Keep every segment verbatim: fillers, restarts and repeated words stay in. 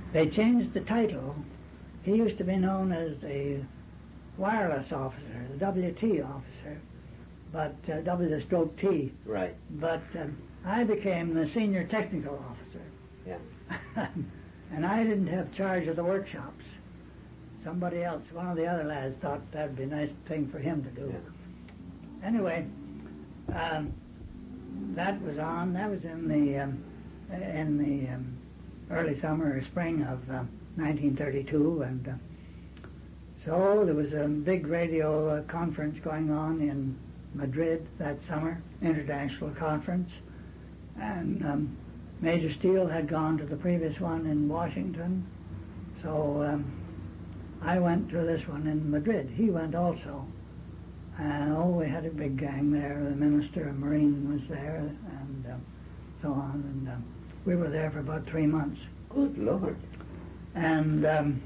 they changed the title. He used to be known as the wireless officer, the W T officer, but uh, W stroke T. Right. But um, I became the senior technical officer. Yeah. And I didn't have charge of the workshops. Somebody else, one of the other lads, thought that'd be a nice thing for him to do. Yeah. Anyway, um, that was on. That was in the um, in the um, early summer or spring of uh, nineteen thirty-two, and uh, so there was a big radio uh, conference going on in Madrid that summer, international conference, and um, Major Steele had gone to the previous one in Washington, so um, I went to this one in Madrid. He went also. And oh, we had a big gang there. The Minister of Marine was there, and uh, so on. And uh, we were there for about three months. Good Lord. And um,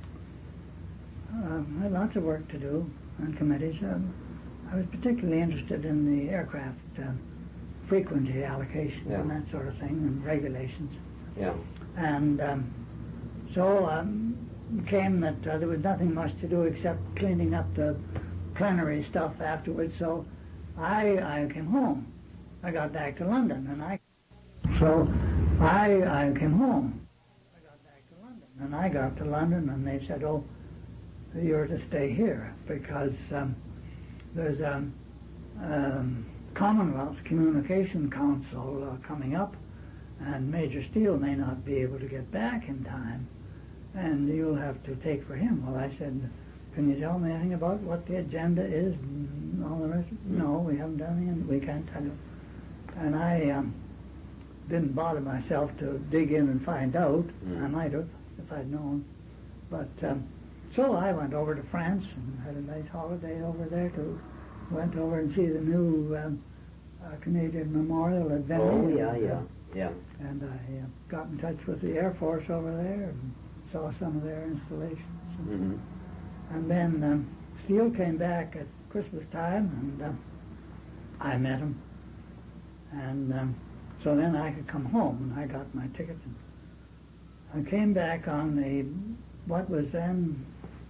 uh, had lots of work to do on committees. Um, I was particularly interested in the aircraft uh, frequency allocation Yeah. and that sort of thing, and regulations. Yeah. And um, so um, it came that uh, there was nothing much to do except cleaning up the plenary stuff afterwards, so I I came home. I got back to London, and I so I I came home. I got back to London, and I got to London, and they said, "Oh, you're to stay here because um, there's a um, Commonwealth Communication Council uh, coming up, and Major Steele may not be able to get back in time, and you'll have to take for him." Well, I said, "Can you tell me anything about what the agenda is and all the rest?" "No, we haven't done anything. We can't tell you." And I um, didn't bother myself to dig in and find out. Mm. I might have if I'd known. But um, so I went over to France and had a nice holiday over there too. Went over and see the new um, uh, Canadian Memorial at Vimy. Oh, yeah, and, yeah, uh, yeah. And I uh, got in touch with the Air Force over there and saw some of their installations. Mm-hmm. And then um, Steele came back at Christmas time, and uh, I met him. And um, so then I could come home, and I got my ticket. And I came back on the, what was then,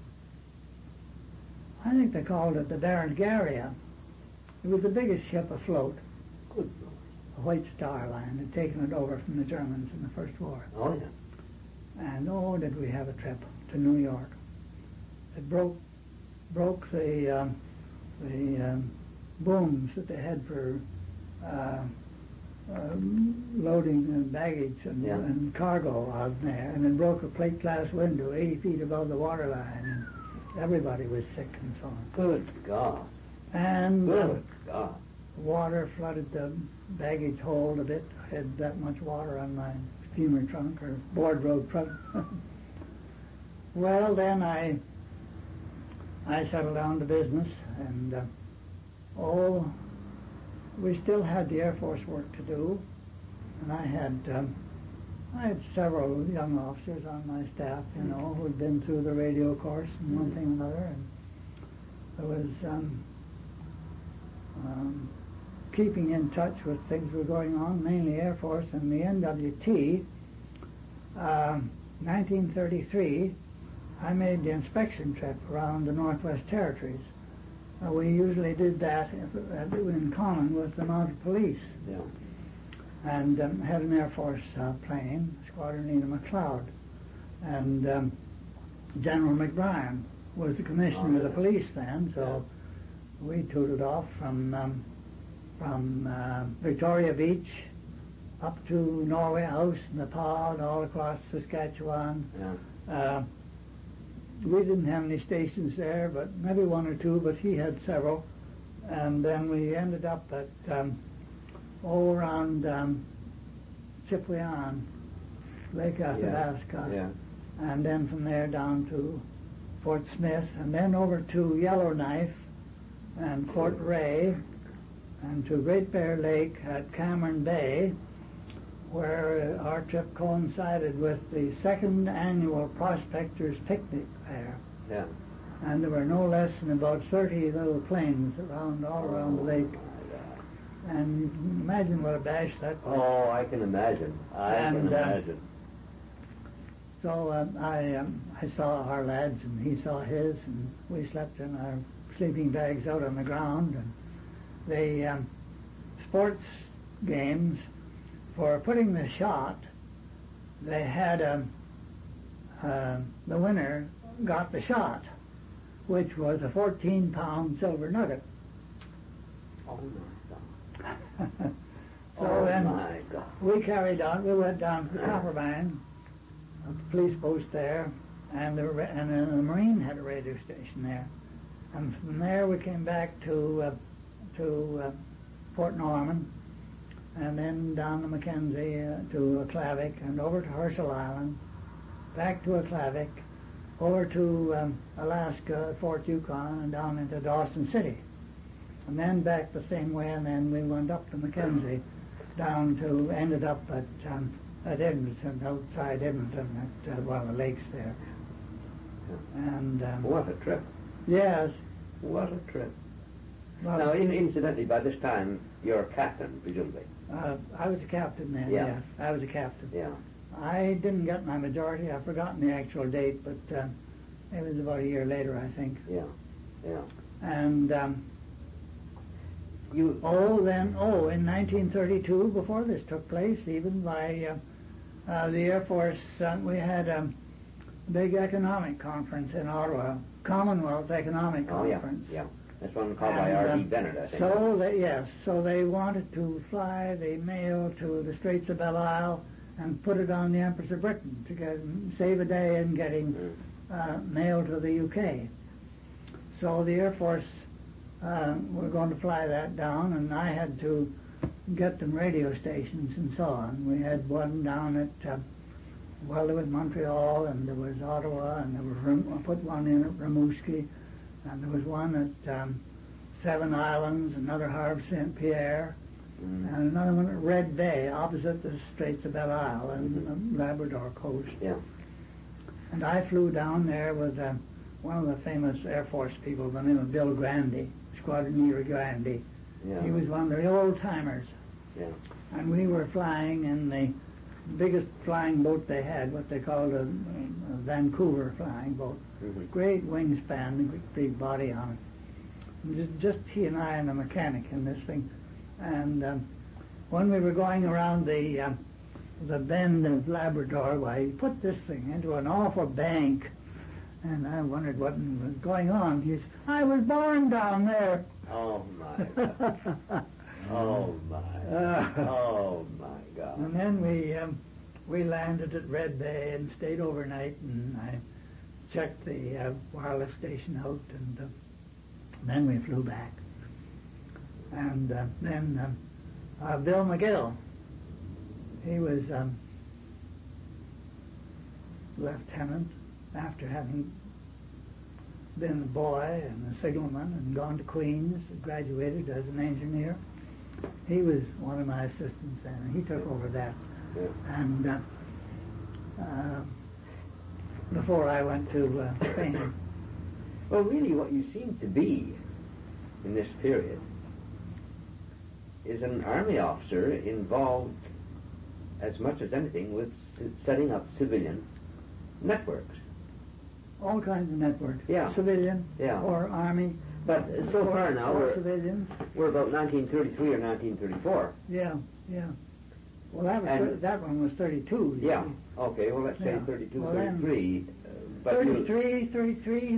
I think they called it the Berengaria. It was the biggest ship afloat. Good The White Star Line had taken it over from the Germans in the First War. Lord. Oh, yeah. And oh, did we have a trip to New York. It broke broke the um, the um, booms that they had for uh, um, loading and baggage and, Yeah. and cargo out there, and it broke a plate glass window eighty feet above the water line, and everybody was sick and so on. Good God. And uh, Good God. water flooded the baggage hold a bit. I had that much water on my steamer trunk or board road trunk. Well, then I I settled down to business, and uh, oh, we still had the Air Force work to do, and I had um, I had several young officers on my staff, you know, who had been through the radio course and one thing and another, and there was um, um, keeping in touch with things that were going on, mainly Air Force and the N W T. Uh, nineteen thirty-three, I made the inspection trip around the Northwest Territories. Uh, we usually did that if, uh, in common with the Mounted Police. Yeah. And um, had an Air Force uh, plane, Squadron Nina McLeod. And um, General McBrien was the commissioner Oh, of the yeah. police then, so we tooted off from um, from uh, Victoria Beach up to Norway House, Nepal, and all across Saskatchewan. Yeah. Uh, we didn't have any stations there, but maybe one or two, but he had several. And then we ended up at um, all around um, Chipewyan, Lake Athabasca, Yeah. and then from there down to Fort Smith, and then over to Yellowknife and Fort Ray, and to Great Bear Lake at Cameron Bay, where our trip coincided with the second annual Prospectors Picnic there. Yeah. And there were no less than about thirty little planes around all around the lake. And you can imagine what a bash that was. Oh, I can imagine. I And, can uh, imagine. So uh, I um, I saw our lads and he saw his, and we slept in our sleeping bags out on the ground. And the um, sports games, for putting the shot, they had um, uh, the winner got the shot, which was a fourteen pound silver nugget. Oh my God. So oh then my God. we carried on. We went down to the copper mine, at the police post there, and the and then the Marine had a radio station there. And from there we came back to uh, to uh, Port Norman, and then down to Mackenzie uh, to Aklavik, and over to Herschel Island, back to Aklavik, over to um, Alaska, Fort Yukon, and down into Dawson City. And then back the same way, and then we went up to Mackenzie, down to, ended up at um, at Edmonton, outside Edmonton, at uh, one of the lakes there. And um, What a trip. yes, What a trip. well, Now, in, incidentally, by this time, you're a captain, presumably. uh, I was a captain then. Yeah. Yes, I was a captain. Yeah. I didn't get my majority. I've forgotten the actual date, but uh, it was about a year later, I think. Yeah. Yeah. And um, You. oh, then oh, in nineteen thirty-two, before this took place, even by uh, uh, the Air Force, uh, we had a big economic conference in Ottawa, Commonwealth Economic Oh, yeah. Conference. Yeah. That's one called by And, R D. um, Bennett, I think. So they, yes, so they wanted to fly the mail to the Straits of Belle Isle and put it on the Empress of Britain to get, save a day in getting Mm. uh, mail to the U K. So the Air Force uh, were going to fly that down, and I had to get them radio stations and so on. We had one down at, uh, well, there was Montreal, and there was Ottawa, and there was, Rim- I put one in at Rimouski, and there was one at um, Seven Islands, another Havre Saint Pierre, Mm. and another one at Red Bay, opposite the Straits of Belle Isle and Mhm. the Labrador coast. Yeah. And I flew down there with uh, one of the famous Air Force people, the name of Bill Grandy, Squadroniere Grandy. Yeah. He was one of the old timers. Yeah. And we were flying in the biggest flying boat they had, what they called a, a Vancouver flying boat. Mhm. Great wingspan, big, big body on it. And just, just he and I and the mechanic in this thing. And um, when we were going around the um, the bend of Labrador, why, he put this thing into an awful bank. And I wondered what was going on. He said, I was born down there. Oh my God. Oh my. Uh, Oh my God. And then we um, we landed at Red Bay and stayed overnight, and I checked the uh, wireless station out, and uh, then we flew back. And uh, then um, uh, Bill McGill, he was um, lieutenant after having been a boy and a signalman and gone to Queens, graduated as an engineer. He was one of my assistants then, and he took over that. Yeah. And uh, uh, before I went to uh, Spain. Well, really, what you seem to be in this period is an army officer involved as much as anything with s- setting up civilian networks. All kinds of networks. Yeah. Civilian Yeah. or army. But so far now, or we're, civilians. we're about nineteen thirty-three or nineteen thirty-four. Yeah, yeah. Well, that was And- thir- that one was thirty-two. you Yeah. see. Okay, well, let's say Yeah. thirty-two, Well, then, thirty-three. Uh, but you'll- thirty-three, thirty-three.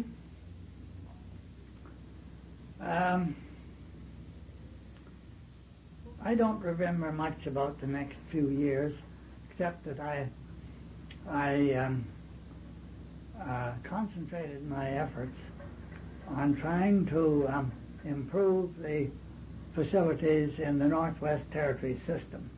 Um, I don't remember much about the next few years, except that I, I um, uh, concentrated my efforts on trying to um, improve the facilities in the Northwest Territory system.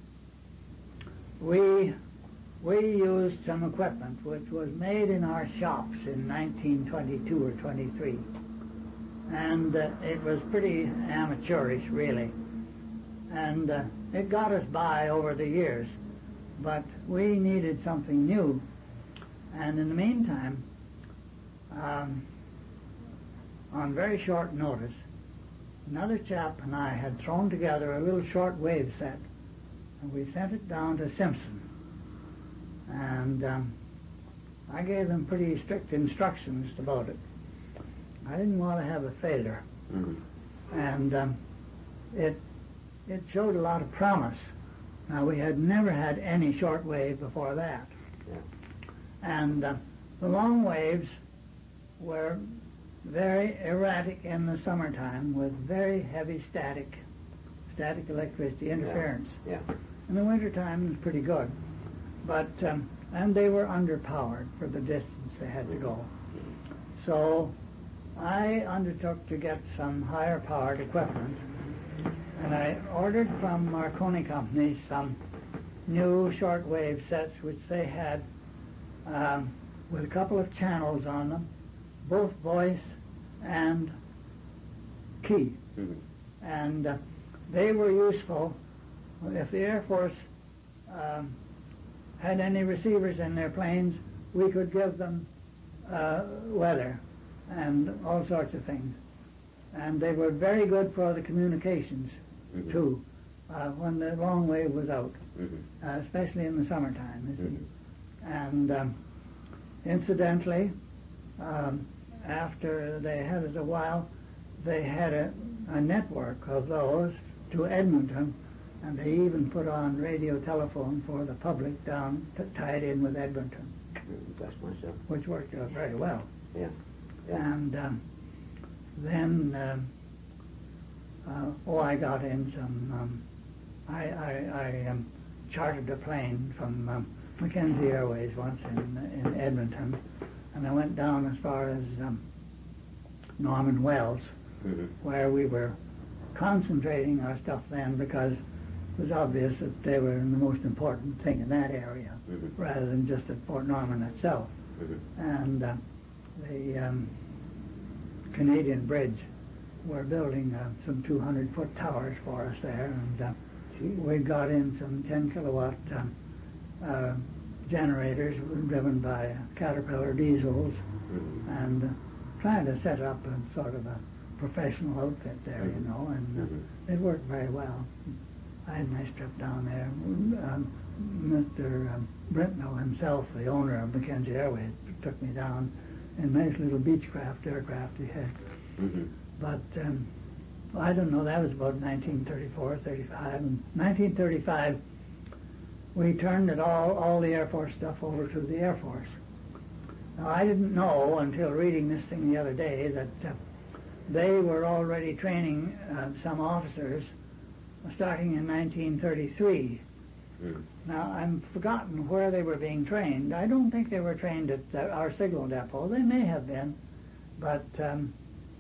We we used some equipment which was made in our shops in nineteen twenty-two or twenty-three, and uh, it was pretty amateurish, really, and uh, it got us by over the years, but we needed something new, and in the meantime, um, on very short notice, another chap and I had thrown together a little short wave set, and we sent it down to Simpson. And um, I gave them pretty strict instructions about it. I didn't want to have a failure. Mm-hmm. And um, it it showed a lot of promise. Now, we had never had any short wave before that. Yeah. And uh, the long waves were very erratic in the summertime with very heavy static, static electricity interference. Yeah. Yeah. In the wintertime, it was pretty good. But, um, and they were underpowered for the distance they had to go. So I undertook to get some higher powered equipment, and I ordered from Marconi Company some new shortwave sets which they had um, with a couple of channels on them, both voice and key. Mm-hmm. And uh, they were useful if the Air Force um, had any receivers in their planes. We could give them uh, weather and all sorts of things. And they were very good for the communications, mm-hmm. too, uh, when the long wave was out, mm-hmm. uh, especially in the summertime, you see. Mm-hmm. And um, incidentally, um, after they had it a while, they had a, a network of those to Edmonton, and they even put on radio telephone for the public down, t- tied in with Edmonton. Mm, bless myself. Which worked out very well. Yeah. Yeah. And um, then, um, uh, oh, I got in some, um, I, I, I um, chartered a plane from um, Mackenzie Airways once in, in Edmonton, and I went down as far as um, Norman Wells, mm-hmm. where we were concentrating our stuff then because it was obvious that they were the most important thing in that area, mm-hmm. rather than just at Fort Norman itself. Mm-hmm. And uh, the um, Canadian Bridge were building uh, some two hundred foot towers for us there, and uh, we got in some ten kilowatt uh, uh, generators driven by Caterpillar diesels, mm-hmm. and uh, trying to set up a sort of a professional outfit there, mm-hmm. you know, and uh, mm-hmm. it worked very well. I had a nice trip down there. Um, Mister Um, Brentnell himself, the owner of Mackenzie Airways, took me down in a nice little Beechcraft aircraft he had. Mm-hmm. But um, I don't know, that was about nineteen thirty-four, thirty-five. And nineteen thirty-five, we turned it all, all the Air Force stuff over to the Air Force. Now, I didn't know until reading this thing the other day that uh, they were already training uh, some officers starting in nineteen thirty-three. Mm. Now, I've forgotten where they were being trained. I don't think they were trained at uh, our signal depot. They may have been, but um,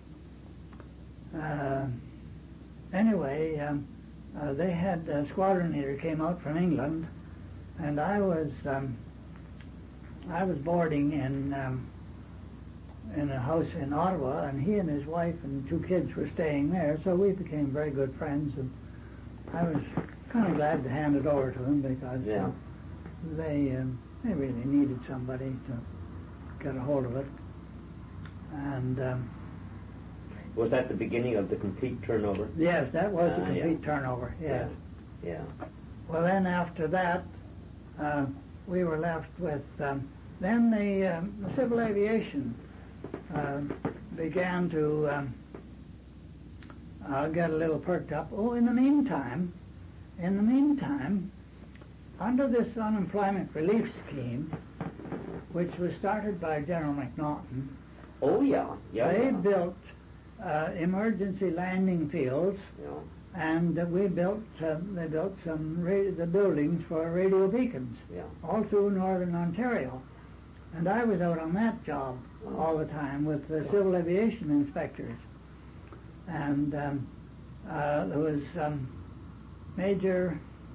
uh, anyway, um, uh, they had a squadron leader came out from England, and I was um, I was boarding in um, in a house in Ottawa, and he and his wife and two kids were staying there. So we became very good friends, and I was kind of glad to hand it over to them because yeah. uh, they um, they really needed somebody to get a hold of it. And um, was that the beginning of the complete turnover? Yes, that was uh, the complete yeah. turnover. Yes. Yeah. yeah. Well, then after that, uh, we were left with um, then the, um, the civil aviation uh, began to um, uh, get a little perked up. Oh, in the meantime. In the meantime, under this unemployment relief scheme, which was started by General McNaughton, oh yeah, yeah, they yeah. built uh, emergency landing fields, yeah. and uh, we built uh, they built some ra- the buildings for radio beacons, yeah. all through northern Ontario, and I was out on that job oh. all the time with the oh. civil aviation inspectors, and um, uh, there was. Um, Major,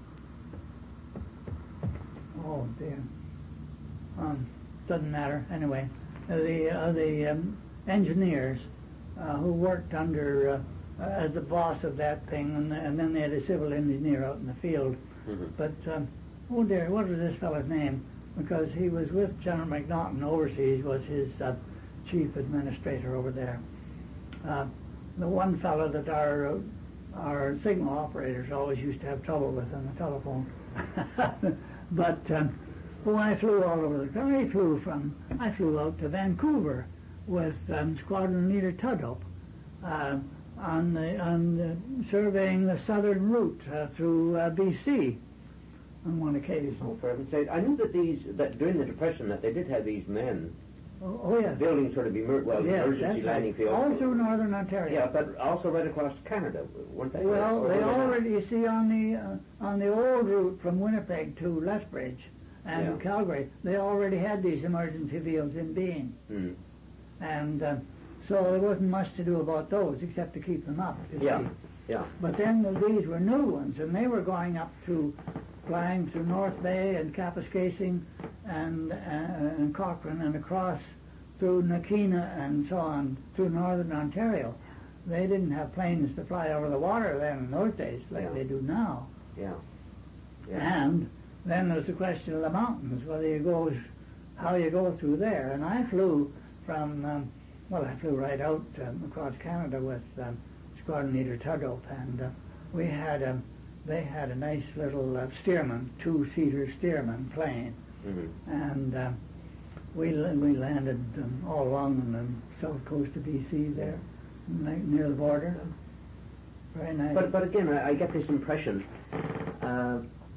oh dear, um, doesn't matter. Anyway, uh, the uh, the um, engineers uh, who worked under uh, as the boss of that thing, and, and then they had a civil engineer out in the field. Mm-hmm. But um, oh dear, what was this fellow's name? Because he was with General McNaughton overseas, was his uh, chief administrator over there. Uh, the one fellow that our uh, Our signal operators always used to have trouble with on the telephone. But um, Oh, I flew all over the country. I flew from, I flew out to Vancouver with um, Squadron Leader Tudhope uh, on the, on the, surveying the southern route uh, through uh, B C on one occasion. Oh, for heaven's sake! I knew that these that during the Depression that they did have these men Oh, oh yes. building sort of emer- well Yes, emergency that's landing right. fields. All through northern Ontario. Yeah, but also right across Canada, weren't they? Well, Or they were not? already, you see, on the uh, on the old route from Winnipeg to Lethbridge and Yeah. Calgary, they already had these emergency fields in being. Mm. And uh, so there wasn't much to do about those except to keep them up, you Yeah, see. yeah. But then these were new ones, and they were going up to, flying through North Bay and Kapuskasing and, uh, and Cochrane and across through Nakina and so on, through northern Ontario. They didn't have planes to fly over the water then in those days like Yeah. they do now. Yeah. Yeah. And then there's the question of the mountains, whether you go, how you go through there. And I flew from, um, well, I flew right out um, across Canada with um, Squadron Leader Tudhope, and uh, we had a, they had a nice little uh, Stearman, two-seater Stearman plane, Mm-hmm. and uh, we we landed um, all along on the south coast of B C there, near the border. Very nice. But but again, I, I get this impression, uh,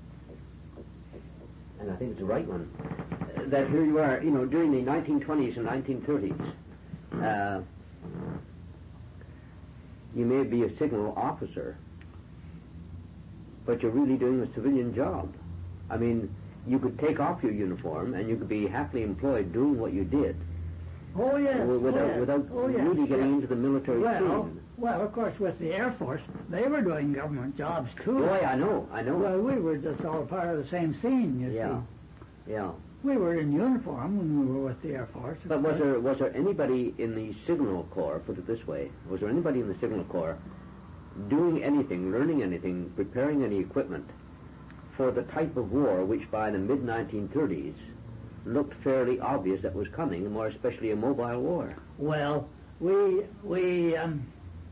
and I think it's the right one, uh, that here you are, you know, during the nineteen twenties and nineteen thirties, uh, you may be a signal officer, but you're really doing a civilian job. I mean, you could take off your uniform and you could be happily employed doing what you did. Oh yes, w- without oh, yes. without oh, yes. really getting yes. into the military Well, scene. well, of course, with the Air Force, they were doing government jobs too. Boy, I know, I know. Well, we were just all part of the same scene, you yeah, see. yeah. We were in uniform when we were with the Air Force. But was there was there anybody in the Signal Corps, put it this way, was there anybody in the Signal Corps doing anything, learning anything, preparing any equipment for the type of war which by the mid nineteen thirties looked fairly obvious that was coming, and more especially a mobile war? Well, we we um,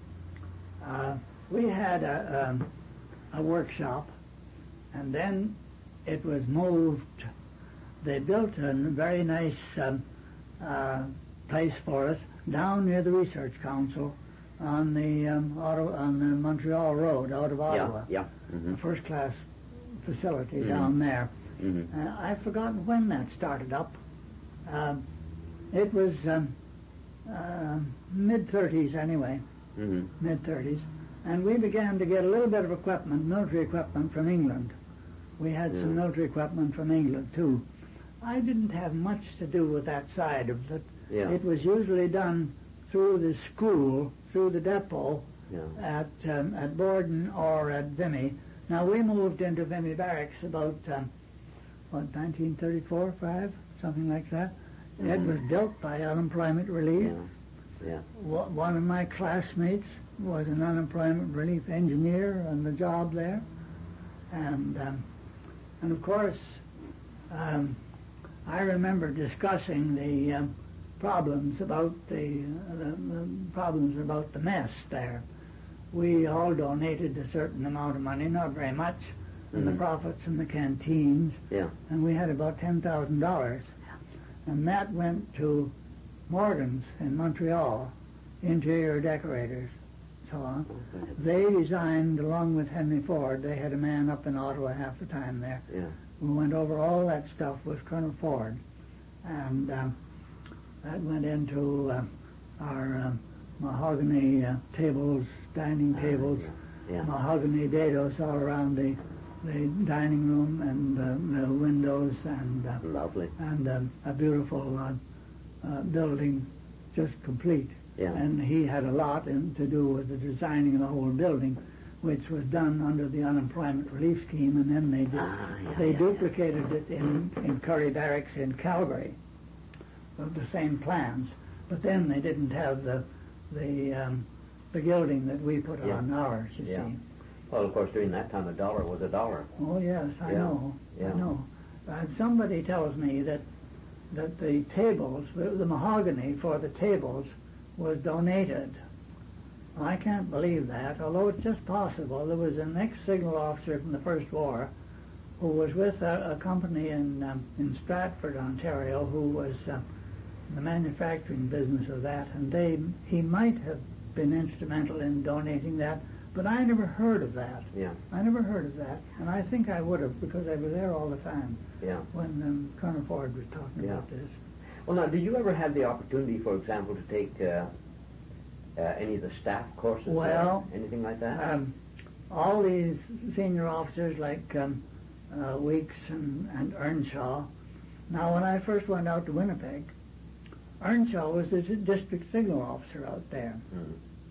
uh, we had a, um, a workshop, and then it was moved. They built a very nice um, uh, place for us down near the Research Council on the um, Ottawa, on the Montreal Road out of Ottawa. Yeah, yeah. Mm-hmm. A first-class facility Mhm. down there. Mm-hmm. Uh, I've forgotten when that started up. Um, it was um, uh, mid-thirties anyway, Mm-hmm. mid-thirties. And we began to get a little bit of equipment, military equipment from England. We had Yeah. some military equipment from England too. I didn't have much to do with that side of it. Yeah. It was usually done through the school, through the depot Yeah. at um, at Borden or at Vimy. Now we moved into Vimy Barracks about um, what nineteen thirty-four, five, something like that. It Mhm. was built by unemployment relief. Yeah. Yeah. Wa- One of my classmates was an unemployment relief engineer on the job there, and um, and of course, um, I remember discussing the um, problems about the, uh, the, the problems about the mess there. We all donated a certain amount of money, not very much, from the Mhm. profits from the canteens, Yeah. and we had about ten thousand dollars, and that went to Morgan's in Montreal, interior decorators, so on. Okay. They designed, along with Henry Ford, they had a man up in Ottawa half the time there. Yeah. We went over all that stuff with Colonel Ford, and um, that went into uh, our um, mahogany uh, tables, dining tables, Yeah. mahogany dados all around the the dining room and uh, the windows, and uh, Lovely. and um, a beautiful uh, uh, building, just complete. Yeah. And he had a lot in, to do with the designing of the whole building, which was done under the unemployment relief scheme, and then they did, Ah, yeah, they yeah, duplicated it in, in Curry Barracks in Calgary, of the same plans. But then they didn't have the the um, the gilding that we put Yeah. on ours, you Yeah. see. Well, of course, during that time, a dollar was a dollar. Oh yes, I Yeah. know. Yeah. I know. Uh, somebody tells me that that the tables, the, the mahogany for the tables, was donated. Well, I can't believe that, although it's just possible. There was an ex-signal officer from the First War who was with a, a company in um, in Stratford, Ontario, who was uh, in the manufacturing business of that, and they he might have been instrumental in donating that, but I never heard of that. Yeah. I never heard of that, and I think I would have because I was there all the time. Yeah. When um, Colonel Ford was talking Yeah. about this. Well, now, did you ever have the opportunity, for example, to take uh, uh, any of the staff courses Well, or anything like that? Um, all these senior officers like um, uh, Weeks and, and Earnshaw. Now, when I first went out to Winnipeg, Earnshaw was the district signal officer out there. Mm.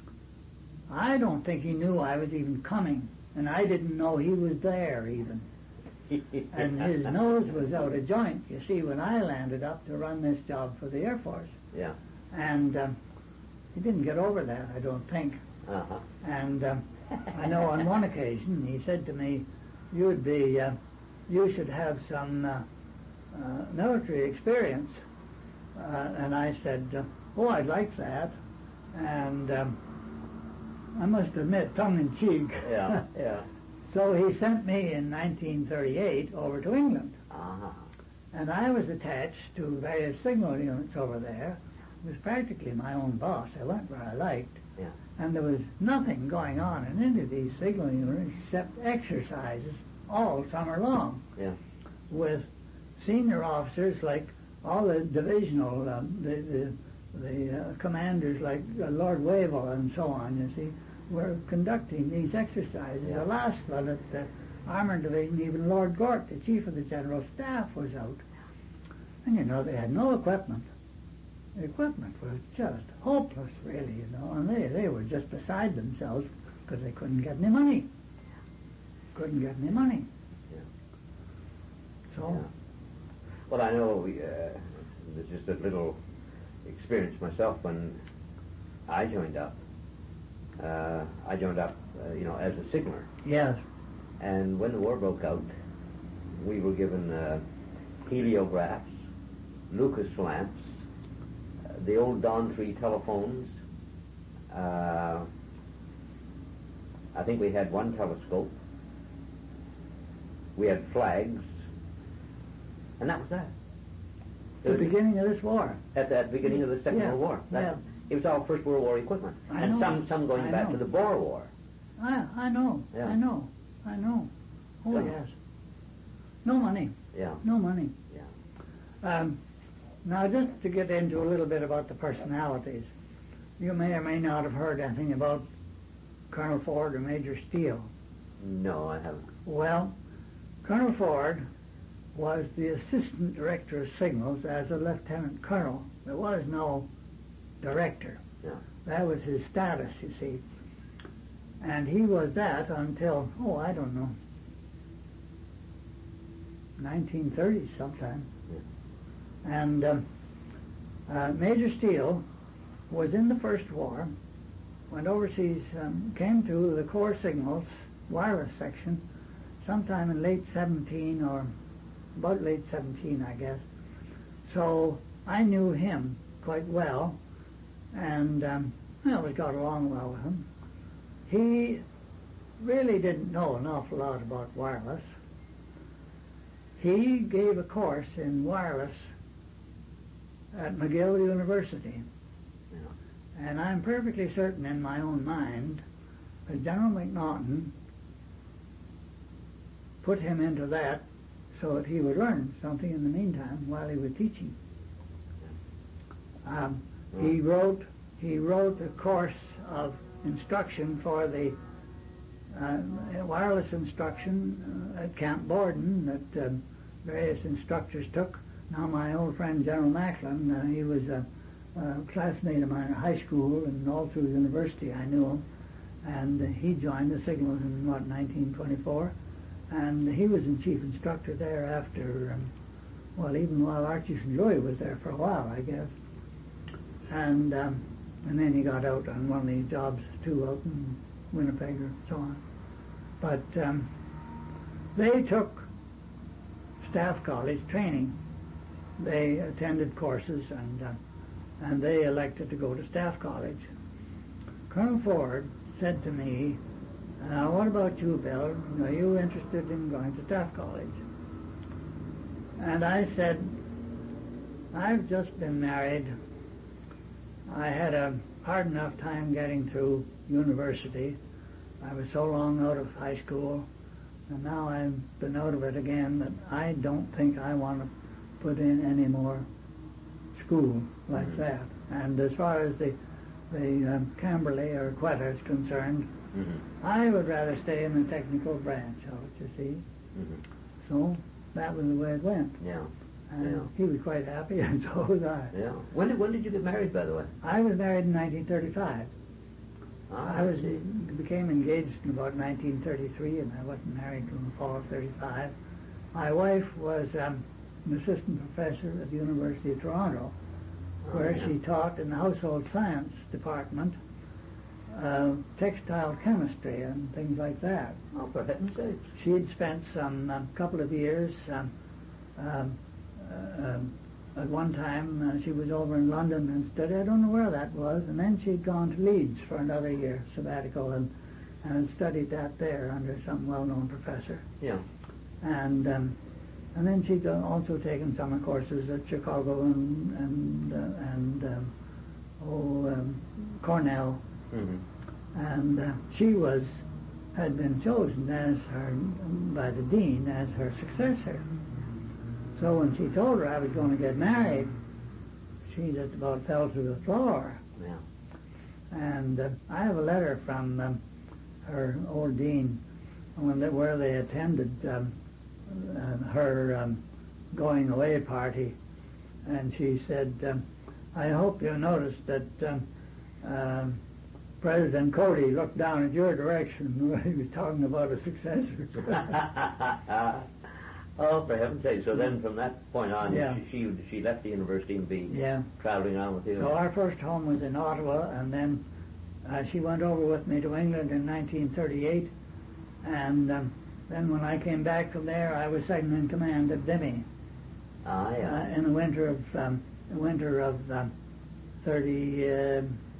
I don't think he knew I was even coming, and I didn't know he was there even. And his nose was out of joint, you see, when I landed up to run this job for the Air Force. Yeah. And um, he didn't get over that, I don't think. Uh-huh. And um, I know on one occasion he said to me, "You would be, uh, you should have some uh, uh, military experience." Uh, and I said, uh, "Oh, I'd like that." And um, I must admit, tongue in cheek. Yeah. Yeah. So he sent me in nineteen thirty-eight over to England. Uh-huh. And I was attached to various signal units over there. It was practically my own boss. I went where I liked. Yeah. And there was nothing going on in any of these signal units except exercises all summer long. Yeah. With senior officers like all the divisional, um, the the, the uh, commanders like uh, Lord Wavell and so on, you see, were conducting these exercises. Yeah. The last one at the Armoured Division, even Lord Gort, the chief of the General Staff, was out. And, you know, they had no equipment. The equipment was just hopeless, really, you know, and they, they were just beside themselves because they couldn't get any money. Couldn't get any money. Yeah. So, Yeah. Well, I know we, uh, there's just a little experience myself when I joined up. Uh, I joined up, uh, you know, as a signaller. yes, And when the war broke out, we were given uh, heliographs, Lucas lamps, uh, the old Dawn three telephones. Uh, I think we had one telescope. We had flags. And that was that. It the was beginning of this war. at the beginning of the Second Yeah, World War. That, yeah. It was all First World War equipment. I and know. some some going I back know. to the Boer War. I, I know, Yeah. I know, I know. Oh, Yeah. yes. No money, Yeah. no money. Yeah. Um, now, just to get into a little bit about the personalities, you may or may not have heard anything about Colonel Ford or Major Steele. No, I haven't. Well, Colonel Ford was the Assistant Director of Signals as a Lieutenant Colonel. There was no director. Yeah. That was his status, you see. And he was that until, oh, I don't know, nineteen thirties sometime. Yeah. And um, uh, Major Steele was in the First War, went overseas, um, came to the Corps Signals wireless section sometime in late seventeen or about late seventeen, I guess. So I knew him quite well, and um, I always got along well with him. He really didn't know an awful lot about wireless. He gave a course in wireless at McGill University. Yeah. And I'm perfectly certain in my own mind that General McNaughton put him into that so that he would learn something in the meantime while he was teaching. Um, he wrote he wrote a course of instruction for the uh, wireless instruction uh, at Camp Borden that um, various instructors took. Now my old friend General Macklin, uh, he was a, a classmate of mine at high school and all through university I knew him, and uh, he joined the Signals in what nineteen twenty-four, and he was in chief instructor there after, um, well even while Archie Saint Louis was there for a while I guess, and um, and then he got out on one of these jobs too out in Winnipeg or so on. But um, they took staff college training. They attended courses and uh, and they elected to go to staff college. Colonel Ford said to me Now, what about you, Bill? Are you interested in going to Staff College? And I said, I've just been married. I had a hard enough time getting through university. I was so long out of high school, and now I've been out of it again that I don't think I want to put in any more school like mm-hmm. that. And as far as the the um, Camberley or Quetta is concerned, mm-hmm. I would rather stay in the technical branch of it, you see. Mm-hmm. So that was the way it went. Yeah. And yeah. he was quite happy, and so was I. Yeah. When did when did you get married, by the way? I was married in nineteen thirty-five. Ah, I was see. became engaged in about nineteen thirty-three, and I wasn't married until the fall of thirty-five. My wife was um, an assistant professor at the University of Toronto, oh, where yeah. she taught in the household science department uh, textile chemistry and things like that. Oh, for heaven's sake! She had spent some um, couple of years. Um, um, uh, um, At one time, uh, she was over in London and studied. I don't know where that was. And then she'd gone to Leeds for another year sabbatical and, and studied that there under some well-known professor. Yeah. And um, and then she'd also taken summer courses at Chicago and and uh, and um, oh um, Cornell. Mm-hmm. And uh, she was had been chosen as her by the dean as her successor. So when she told her I was going to get married, she just about fell to the floor. Yeah. And uh, I have a letter from um, her old dean when they, where they attended um, uh, her um, going away party, and she said, um, "I hope you noticed that um, um, President Cody looked down at your direction when he was talking about a successor." Oh, for heaven's sake! So then, from that point on, yeah. she, she she left the university and be yeah. traveling around with you. So our first home was in Ottawa, and then uh, she went over with me to England in nineteen thirty-eight, and um, then when I came back from there, I was second in command at Vimy. Ah, yeah. Uh, in the winter of um, the winter of um, thirty, uh,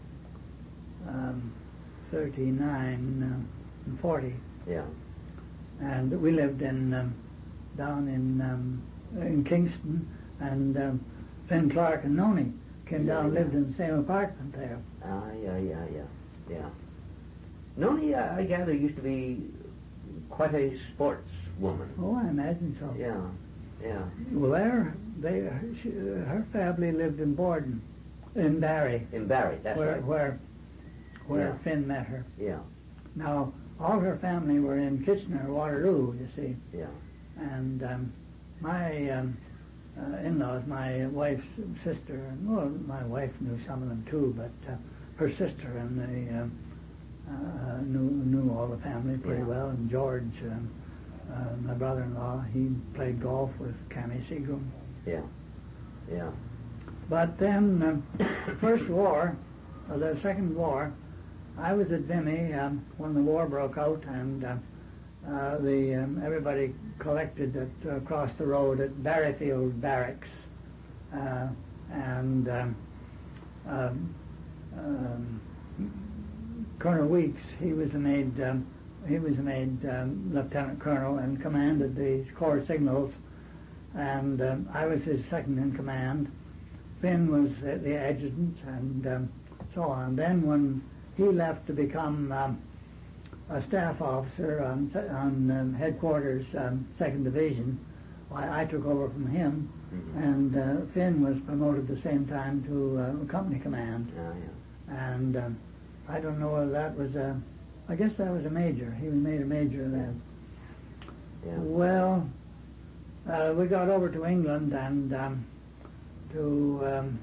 um, thirty-nine uh, and forty. Yeah. And we lived in. Um, down in um, in Kingston, and um, Finn Clark and Noni came down and yeah. lived in the same apartment there. Ah, yeah, yeah, yeah, yeah. Noni, I, I gather, used to be quite a sports woman. Oh, I imagine so. Yeah, yeah. Well, there, they, she, her family lived in Borden, in Barrie. In Barrie, that's where, right. Where, where yeah. Finn met her. Yeah. Now, all her family were in Kitchener, Waterloo, you see. Yeah. And um, my um, uh, in-laws, my wife's sister, and well, my wife knew some of them too, but uh, her sister and they um, uh, knew knew all the family pretty yeah. well. And George, um, uh, my brother-in-law, he played golf with Cammy Seagram. Yeah, yeah. But then um, the first war, or the second war, I was at Vimy um, when the war broke out, and uh, uh, the um, everybody collected at, uh, across the road at Barryfield Barracks, uh, and um, um, um, Colonel Weeks, he was made um, he was made um, lieutenant colonel and commanded the corps signals, and um, I was his second in command. Finn was uh, the adjutant, and um, so on. Then when he left to become um, a staff officer on, on um, headquarters, um, second Division, I, I took over from him, mm-hmm. and uh, Finn was promoted at the same time to uh, company command. Oh, yeah. And um, I don't know whether that was a, I guess that was a major. He was made a major then. Yeah. Well, uh, we got over to England and um, to um,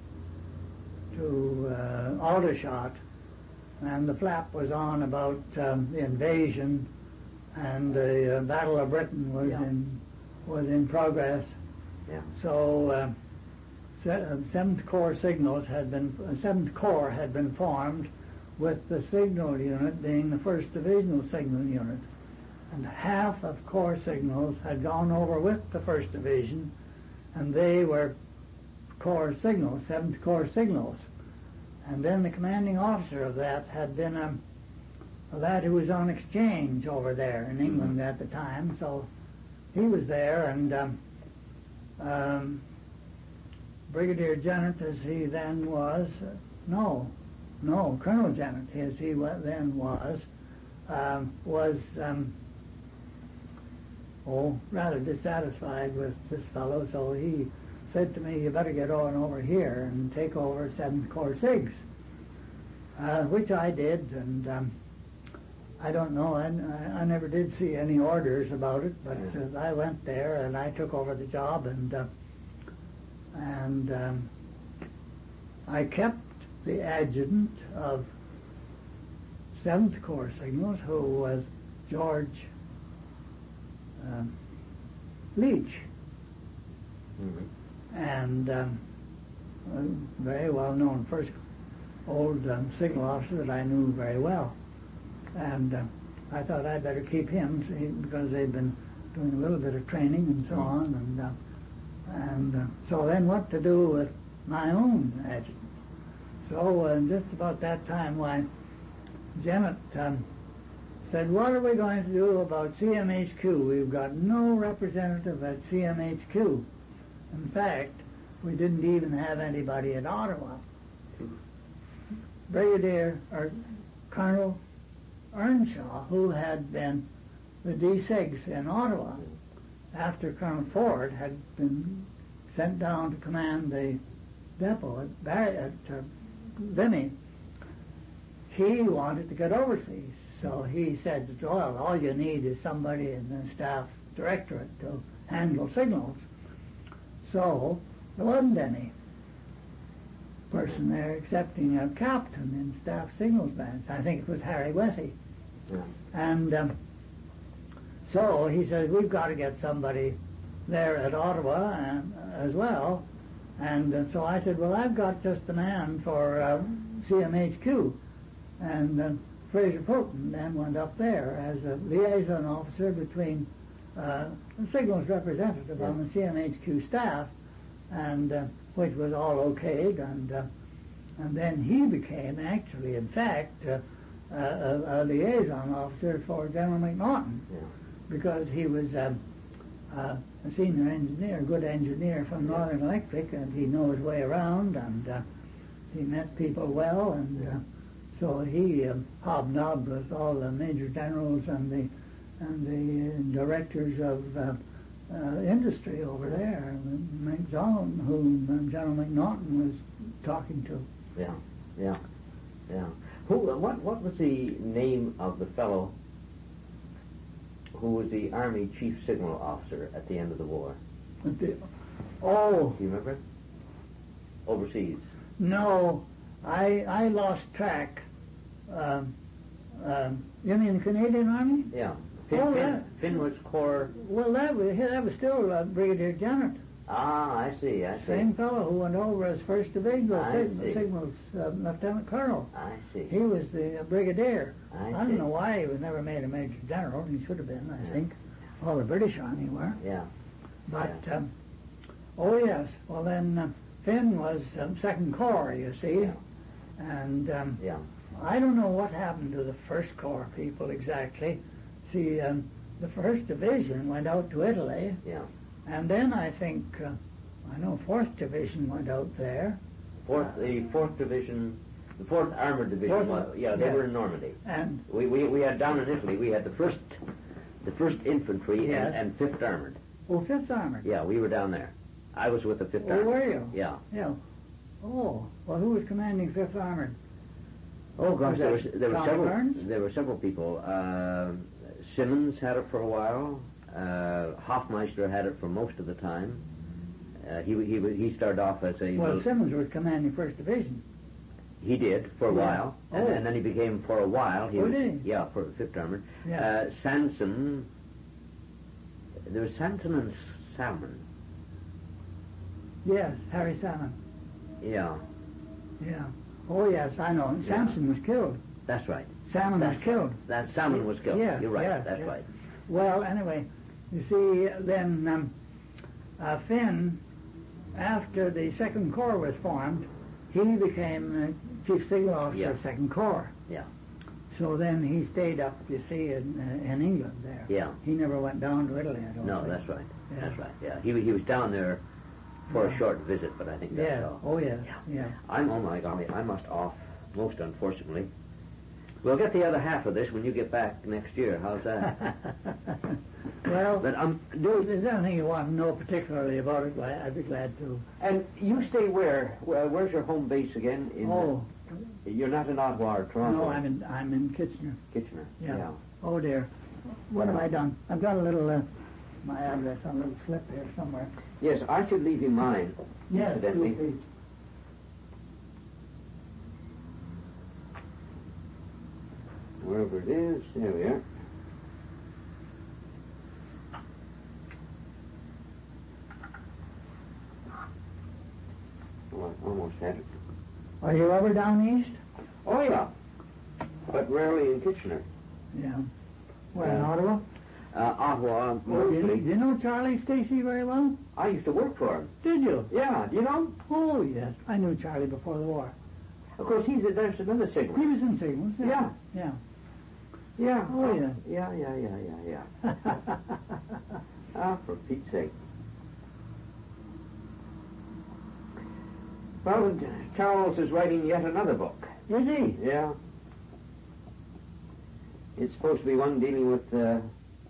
to uh, Aldershot, and the flap was on about um, the invasion, and the uh, Battle of Britain was yeah. in was in progress. Yeah. So uh, se- uh, Seventh Corps signals had been uh, Seventh Corps had been formed, with the signal unit being the First Divisional Signal Unit, and half of Corps signals had gone over with the First Division, and they were Corps signals, Seventh Corps signals. And then the commanding officer of that had been a, a lad who was on exchange over there in England at the time. So he was there, and um, um, Brigadier Jennett, as he then was, uh, no, no, Colonel Jennett, as he wa- then was, um, was, um, oh, rather dissatisfied with this fellow, so he said to me, you better get on over here and take over seventh Corps SIGs, uh, which I did, and um, I don't know, I, I never did see any orders about it, but uh, I went there and I took over the job, and uh, and um, I kept the adjutant of seventh Corps Signals, who was George um, Leach, Mm-hmm. and um, a very well-known first old um, signal officer that I knew very well. And uh, I thought I'd better keep him see, because they'd been doing a little bit of training and so on. And uh, and uh, so then what to do with my own adjutant? So uh, just about that time, why, Jennett um, said, what are we going to do about C M H Q? We've got no representative at C M H Q. In fact, we didn't even have anybody at Ottawa. Brigadier, or Colonel Earnshaw, who had been the D SIGs in Ottawa, after Colonel Ford had been sent down to command the depot at, Bar- at uh, Vimy, he wanted to get overseas. So he said, well, all you need is somebody in the staff directorate to handle signals. So there wasn't any person there excepting a captain in staff signals bands. I think it was Harry Wessey. Yeah. And um, so he says, we've got to get somebody there at Ottawa and, uh, as well. And uh, so I said, well, I've got just the man for uh, C M H Q. And uh, Fraser Fulton then went up there as a liaison officer between uh, the signals representative on the C M H Q staff, and uh, which was all okayed, and uh, and then he became actually, in fact, uh, a, a liaison officer for General McNaughton, Yeah. because he was um, uh, a senior engineer, good engineer from Northern Electric, and he knew his way around, and uh, he met people well, and uh, so he uh, hobnobbed with all the major generals and the and the uh, directors of uh, uh, industry over there, McZone, whom uh, General McNaughton was talking to. Yeah, yeah, yeah. Who? Uh, what? What was the name of the fellow who was the Army Chief Signal Officer at the end of the war? The, oh, Do you remember? Overseas. no, I I lost track. Um, um, you mean the Canadian Army? Yeah. Finn, Oh, Finn, yeah. Finn was Corps. Well, that was that was still uh, Brigadier Jennett, Ah, I see. I see. same fellow who went over as first division I sig- see. signals uh, lieutenant colonel. I see. He was the uh, brigadier. I I see. don't know why he was never made a major general. He should have been, I Yeah. think. All the British Army were. Yeah. But, Yeah. um, oh yes, well then uh, Finn was um, Second Corps, you see. Yeah. And um, Yeah. I don't know what happened to the First Corps people exactly. See, um, the First Division went out to Italy, Yeah. and then I think, uh, I know Fourth Division went out there. Fourth, the Fourth Division, the Fourth Armored Division. Fourth- was- yeah, they yeah. were in Normandy. And We, we we had down in Italy. We had the first, the First Infantry Yes. and, and Fifth Armored. oh, Fifth Armored. Yeah, we were down there. I was with the Fifth Oh, Armored. were you? Yeah. Yeah. Oh, well, who was commanding Fifth Armored? Oh gosh, Was there was that there were Tommy several Burns? there were several people. Uh, Simmons had it for a while. Uh, Hoffmeister had it for most of the time. Uh, he he he started off as a Well, Simmons was commanding First Division. he did for a Yeah. while, and, Oh. and then he became for a while. He Oh, was, did he? Yeah, for Fifth Armored. Yeah. Uh, Sanson. There was Sanson and Salmon. Yes, Harry Salmon. Yeah, Yeah. Oh, yes, I know. Yeah. Samson was killed. that's right. Salmon was That's killed. That Salmon was killed. Yes, You're right. yes, that's yes. right. Well, anyway, you see, then um, uh, Finn, after the Second Corps was formed, he became uh, Chief Signal Officer Yeah. of Second Corps. Yeah. So then he stayed up, you see, in, uh, in England there. Yeah. He never went down to Italy, I don't No, think. that's right. Yeah. That's right. Yeah, he he was down there for Yeah. a short visit, but I think that's Yeah. all. Oh, yes. Yeah. Yeah. I'm, oh my golly, I must off, most unfortunately. We'll get the other half of this when you get back next year. How's that? Well, But um, if do there's anything you want to know particularly about it, why, I'd be glad to. and you stay where? Where- Where's your home base again? In Oh, you're not in Ottawa or Toronto. no, I'm in I'm in Kitchener. Kitchener. Yeah. Oh dear, what have I done? I've got a little uh, my address on a little slip here somewhere. Yes, I should leave you mine. Yes, Incidentally. please. Wherever it is, there we are. Oh, I almost had it. Are you ever down east? Oh, yeah. But rarely in Kitchener. Yeah. Where, in Yeah. Ottawa? Uh, Ottawa, Oh, do you, do mostly. you know Charlie Stacy very well? I used to work for him. Did you? Yeah, do you know? Oh, yes. I knew Charlie before the war. Of course, he's a, there's another He Sigmund. was in Signals. Yeah. Yeah. Yeah. Oh, yeah. Yeah, yeah, yeah, yeah, yeah. Ah, for Pete's sake. Well, Charles is writing yet another book. Is he? Yeah. It's supposed to be one dealing with uh,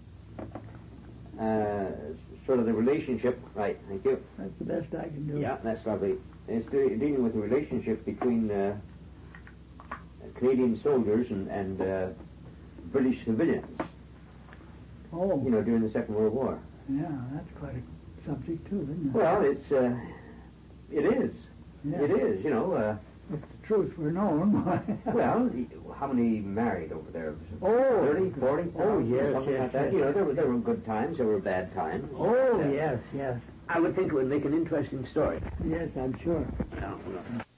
uh, sort of the relationship. Right, thank you. That's the best I can do. Yeah, that's lovely. It's de- dealing with the relationship between uh, Canadian soldiers and, and uh, British civilians, Oh, you know, during the Second World War. yeah, that's quite a subject too, isn't it? Well, it's, uh, it is. yeah. It is, you know. Uh, If the truth were known, why? well, how many married over there? Oh, thirty, forty, oh, yes, something yes, like that. yes, You know, yes. there were, there were good times, there were bad times. Oh, Uh, yes, yes. I would think it would make an interesting story. Yes, I'm sure. Yeah, well,